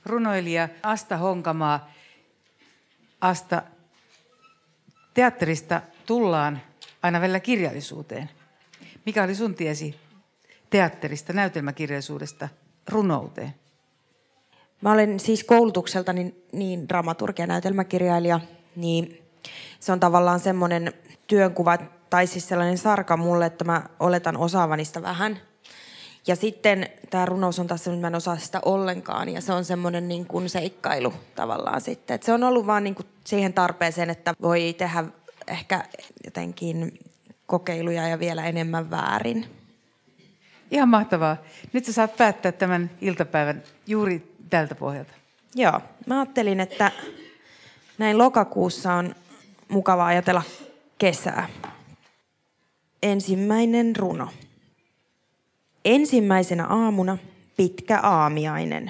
runoilija Asta Honkamaa. Asta, teatterista tullaan aina välillä kirjallisuuteen. Mikä oli sun tiesi teatterista, näytelmäkirjallisuudesta runouteen? Mä olen siis koulutukseltani niin dramaturgia ja näytelmäkirjailija, niin se on tavallaan semmoinen työnkuva tai siis sellainen sarka mulle, että mä oletan osaavani sitä vähän. Ja sitten tämä runous on taas semmoinen, että mä en osaa sitä ollenkaan ja se on semmoinen niin kuin seikkailu tavallaan sitten. Että se on ollut vaan niin kuin siihen tarpeeseen, että voi tehdä ehkä jotenkin kokeiluja ja vielä enemmän väärin. Ihan mahtavaa. Nyt sä saat päättää tämän iltapäivän juuri tältä pohjalta. Joo, mä ajattelin, että näin lokakuussa on mukava ajatella kesää. Ensimmäinen runo. Ensimmäisenä aamuna pitkä aamiainen.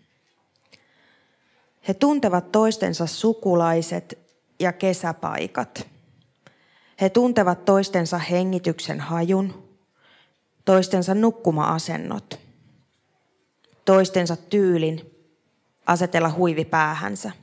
He tuntevat toistensa sukulaiset ja kesäpaikat. He tuntevat toistensa hengityksen hajun, toistensa nukkuma-asennot, toistensa tyylin asetella huivi päähänsä.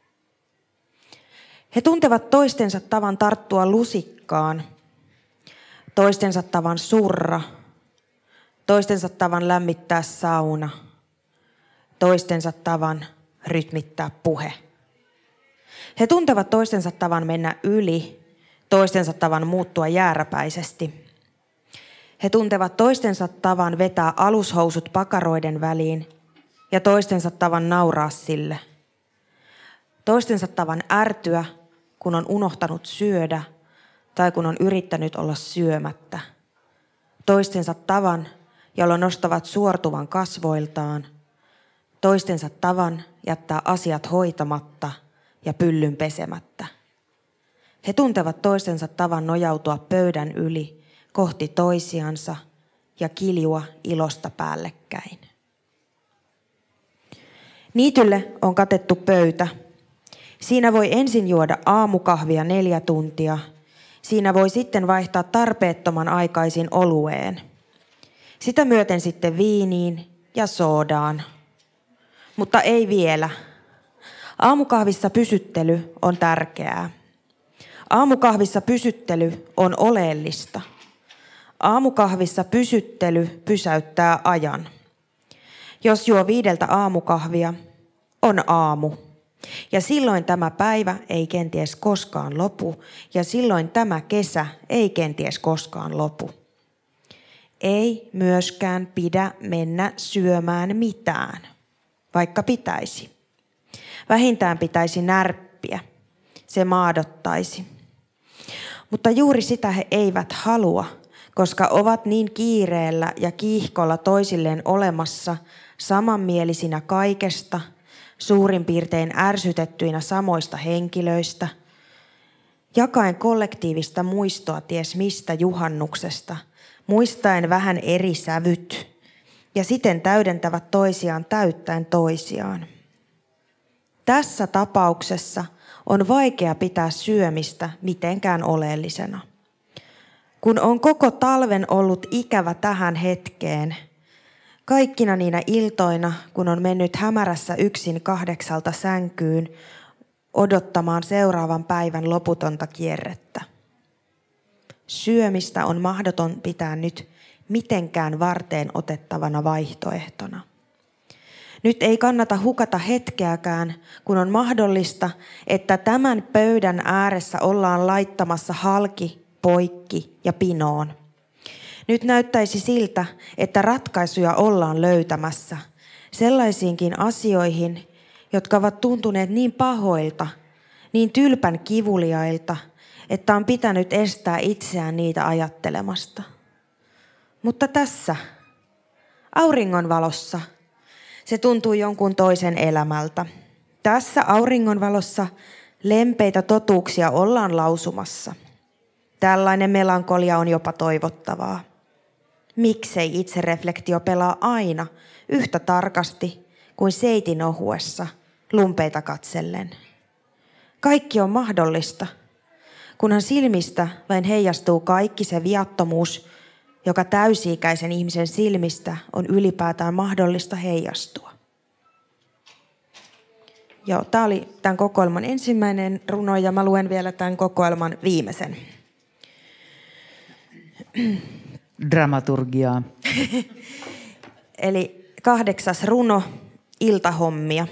He tuntevat toistensa tavan tarttua lusikkaan, toistensa tavan surra, toistensa tavan lämmittää sauna, toistensa tavan rytmittää puhe. He tuntevat toistensa tavan mennä yli, toistensa tavan muuttua jääräpäisesti. He tuntevat toistensa tavan vetää alushousut pakaroiden väliin ja toistensa tavan nauraa sille. Toistensa tavan ärtyä, kun on unohtanut syödä tai kun on yrittänyt olla syömättä. Toistensa tavan, jolloin nostavat suortuvan kasvoiltaan. Toistensa tavan jättää asiat hoitamatta ja pyllyn pesemättä. He tuntevat toistensa tavan nojautua pöydän yli kohti toisiansa ja kiljua ilosta päällekkäin. Niitylle on katettu pöytä. Siinä voi ensin juoda aamukahvia 4 tuntia. Siinä voi sitten vaihtaa tarpeettoman aikaisin olueen. Sitä myöten sitten viiniin ja soodaan. Mutta ei vielä. Aamukahvissa pysyttely on tärkeää. Aamukahvissa pysyttely on oleellista. Aamukahvissa pysyttely pysäyttää ajan. Jos juo 5 aamukahvia, on aamu. Ja silloin tämä päivä ei kenties koskaan lopu. Ja silloin tämä kesä ei kenties koskaan lopu. Ei myöskään pidä mennä syömään mitään, vaikka pitäisi. Vähintään pitäisi närppiä. Se maadottaisi. Mutta juuri sitä he eivät halua, koska ovat niin kiireellä ja kiihkolla toisilleen olemassa samanmielisinä kaikesta, suurin piirtein ärsytettyinä samoista henkilöistä, jakaen kollektiivista muistoa ties mistä juhannuksesta, muistaen vähän eri sävyt, ja siten täydentävät toisiaan täyttäen toisiaan. Tässä tapauksessa on vaikea pitää syömistä mitenkään oleellisena. Kun on koko talven ollut ikävä tähän hetkeen, kaikkina niinä iltoina, kun on mennyt hämärässä yksin 8 sänkyyn odottamaan seuraavan päivän loputonta kierrettä. Syömistä on mahdoton pitää nyt mitenkään varteen otettavana vaihtoehtona. Nyt ei kannata hukata hetkeäkään, kun on mahdollista, että tämän pöydän ääressä ollaan laittamassa halki, poikki ja pinoon. Nyt näyttäisi siltä, että ratkaisuja ollaan löytämässä sellaisiinkin asioihin, jotka ovat tuntuneet niin pahoilta, niin tylpän kivuliailta, että on pitänyt estää itseään niitä ajattelemasta. Mutta tässä, auringonvalossa, se tuntuu jonkun toisen elämältä. Tässä auringonvalossa lempeitä totuuksia ollaan lausumassa. Tällainen melankolia on jopa toivottavaa. Miksei itsereflektio pelaa aina yhtä tarkasti kuin seitin ohuessa lumpeita katsellen? Kaikki on mahdollista, kunhan silmistä vain heijastuu kaikki se viattomuus, joka täysi-ikäisen ihmisen silmistä on ylipäätään mahdollista heijastua. Joo, tämä oli tämän kokoelman ensimmäinen runo ja mä luen vielä tämän kokoelman viimeisen. Dramaturgiaa. Eli 8. runo, iltahommia.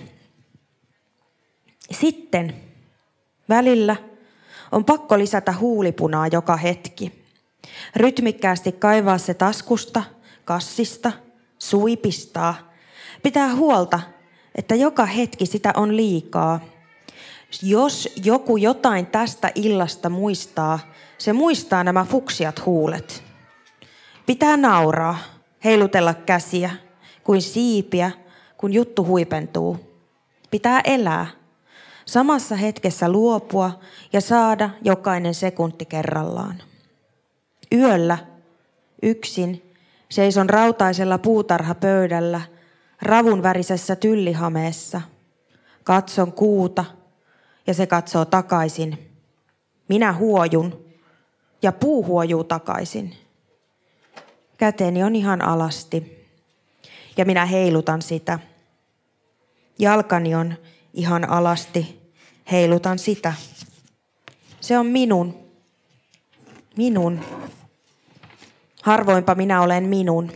Sitten välillä on pakko lisätä huulipunaa joka hetki. Rytmikkäästi kaivaa se taskusta, kassista, suipistaa. Pitää huolta, että joka hetki sitä on liikaa. Jos joku jotain tästä illasta muistaa, se muistaa nämä fuksiat huulet. Pitää nauraa, heilutella käsiä, kuin siipiä, kun juttu huipentuu. Pitää elää, samassa hetkessä luopua ja saada jokainen sekunti kerrallaan. Yöllä, yksin, seison rautaisella puutarhapöydällä, ravun värisessä tyllihameessa. Katson kuuta ja se katsoo takaisin. Minä huojun ja puu huojuu takaisin. Käteni on ihan alasti ja minä heilutan sitä. Jalkani on ihan alasti, heilutan sitä. Se on minun. Minun. Harvoinpa minä olen minun.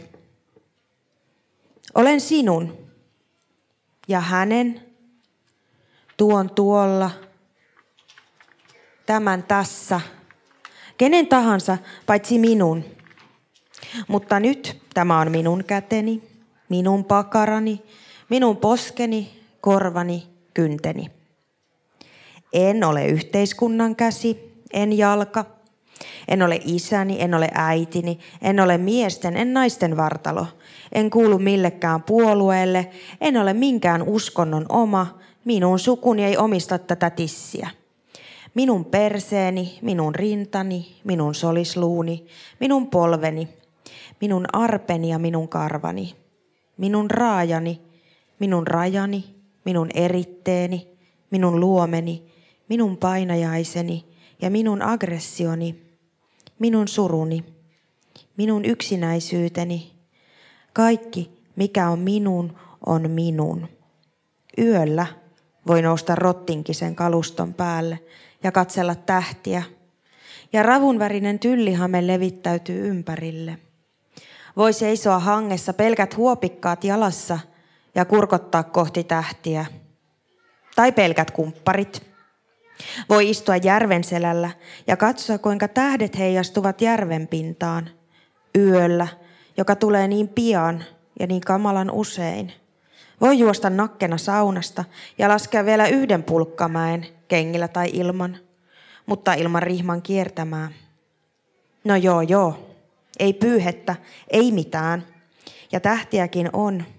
Olen sinun ja hänen, tuon tuolla, tämän tässä, kenen tahansa paitsi minun. Mutta nyt tämä on minun käteni, minun pakarani, minun poskeni, korvani, kynteni. En ole yhteiskunnan käsi, en jalka. En ole isäni, en ole äitini, en ole miesten, en naisten vartalo. En kuulu millekään puolueelle, en ole minkään uskonnon oma. Minun sukuni ei omista tätä tissiä. Minun perseeni, minun rintani, minun solisluuni, minun polveni, minun arpeni ja minun karvani. Minun raajani, minun rajani, minun eritteeni, minun luomeni, minun painajaiseni ja minun aggressioni. Minun suruni, minun yksinäisyyteni, kaikki mikä on minun. Yöllä voi nousta rottinkisen kaluston päälle ja katsella tähtiä, ja ravunvärinen tyllihame levittäytyy ympärille. Voi seisoa hangessa pelkät huopikkaat jalassa ja kurkottaa kohti tähtiä, tai pelkät kumpparit. Voi istua järven selällä ja katsoa, kuinka tähdet heijastuvat järven pintaan yöllä, joka tulee niin pian ja niin kamalan usein. Voi juosta nakkena saunasta ja laskea vielä yhden pulkkamäen kengillä tai ilman, mutta ilman rihman kiertämää. No joo, ei pyyhettä, ei mitään. Ja tähtiäkin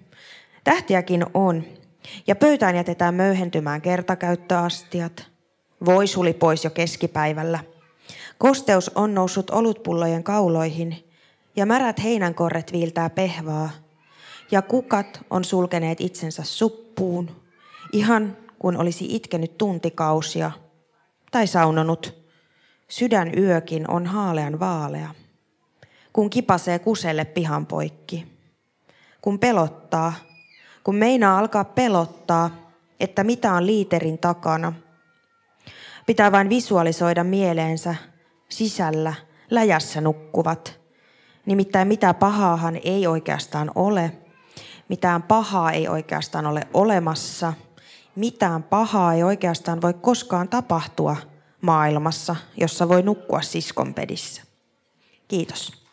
on. Ja pöytään jätetään möyhentymään kertakäyttöastiat. Voi suli pois jo keskipäivällä. Kosteus on noussut olutpullojen kauloihin ja märät heinänkorret viiltää pehvaa. Ja kukat on sulkeneet itsensä suppuun, ihan kuin olisi itkenyt tuntikausia tai saunonut. Sydänyökin on haalean vaalea, kun kipasee kuselle pihan poikki. Kun pelottaa, kun meinaa alkaa pelottaa, että mitä on liiterin takana. Pitää vain visualisoida mieleensä sisällä läjässä nukkuvat. Nimittäin mitä pahaahan ei oikeastaan ole. Mitään pahaa ei oikeastaan ole olemassa. Mitään pahaa ei oikeastaan voi koskaan tapahtua maailmassa, jossa voi nukkua siskonpedissä. Kiitos.